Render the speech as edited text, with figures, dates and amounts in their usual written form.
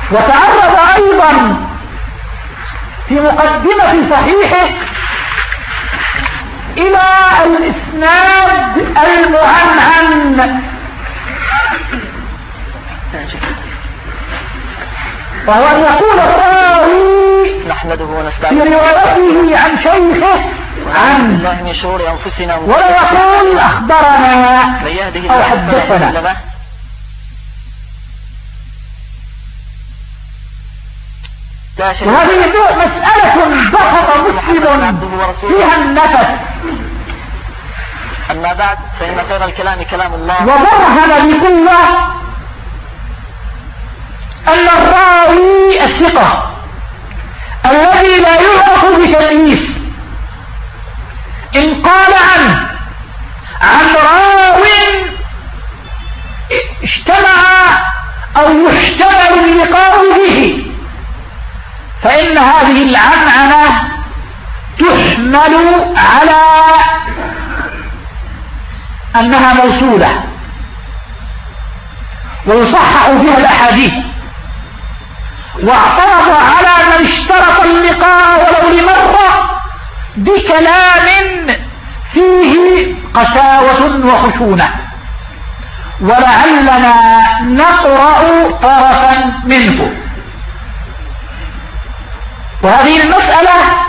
وتعرض أيضا في مقدمة صحيحه إلى الإسناد المعنعن، وهو أن يقول الراوي نحمده في ونستعينه روايته عن شيخه عن الله من شرور أنفسنا ولا يقول أخبرنا من يهده أو الله حدثنا. فلا وهذه مسألة بسط مسلم فيها النفس. أما بعد فإن خير الكلام كلام الله، وبرهن بقوة أن الراوي الثقة الذي لا يعرف بتدليس إن قال عن راو اجتمع أو يحتمل اللقاء به، فإن هذه العنعنة تحمل على أنها موصولة ويصحح بها الأحاديث. واعترض على من اشترط اللقاء ولو لمرة بكلام فيه قساوة وخشونة، ولعلنا نقرأ طرفا منه. وهذه المسألة